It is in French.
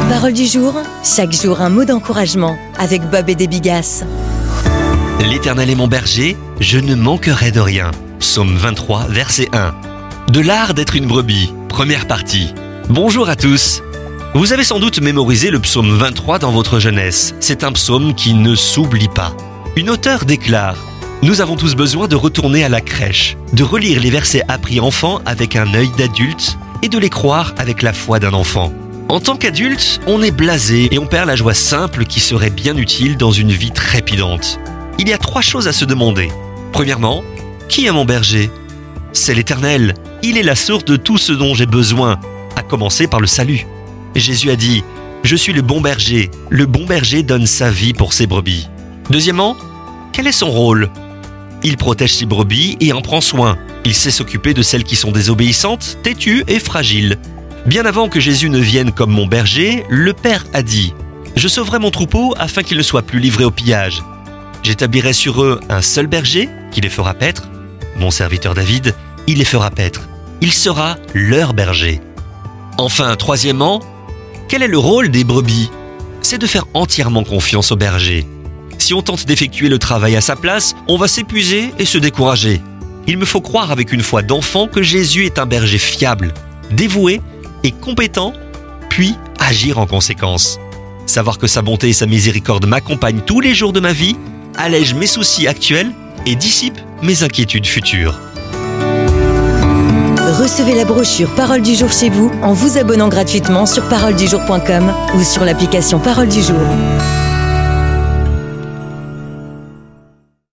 Parole du jour, chaque jour un mot d'encouragement avec Bob et des Bigasses. L'Éternel est mon berger, je ne manquerai de rien. Psaume 23, verset 1. De l'art d'être une brebis, première partie. Bonjour à tous. Vous avez sans doute mémorisé le psaume 23 dans votre jeunesse. C'est un psaume qui ne s'oublie pas. Une auteure déclare: nous avons tous besoin de retourner à la crèche, de relire les versets appris enfant avec un œil d'adulte et de les croire avec la foi d'un enfant. En tant qu'adulte, on est blasé et on perd la joie simple qui serait bien utile dans une vie trépidante. Il y a 3 choses à se demander. Premièrement, qui est mon berger ? C'est l'Éternel. Il est la source de tout ce dont j'ai besoin, à commencer par le salut. Jésus a dit: je suis le bon berger. Le bon berger donne sa vie pour ses brebis. Deuxièmement, quel est son rôle ? Il protège ses brebis et en prend soin. Il sait s'occuper de celles qui sont désobéissantes, têtues et fragiles. Bien avant que Jésus ne vienne comme mon berger, le Père a dit: je sauverai mon troupeau afin qu'il ne soit plus livré au pillage. J'établirai sur eux un seul berger qui les fera paître. Mon serviteur David, il les fera paître. Il sera leur berger. Enfin, troisièmement, quel est le rôle des brebis ? C'est de faire entièrement confiance au berger. Si on tente d'effectuer le travail à sa place, on va s'épuiser et se décourager. Il me faut croire avec une foi d'enfant que Jésus est un berger fiable, dévoué et compétent, puis agir en conséquence. Savoir que sa bonté et sa miséricorde m'accompagnent tous les jours de ma vie allège mes soucis actuels et dissipe mes inquiétudes futures. Recevez la brochure Parole du jour chez vous en vous abonnant gratuitement sur paroledujour.com ou sur l'application Parole du jour.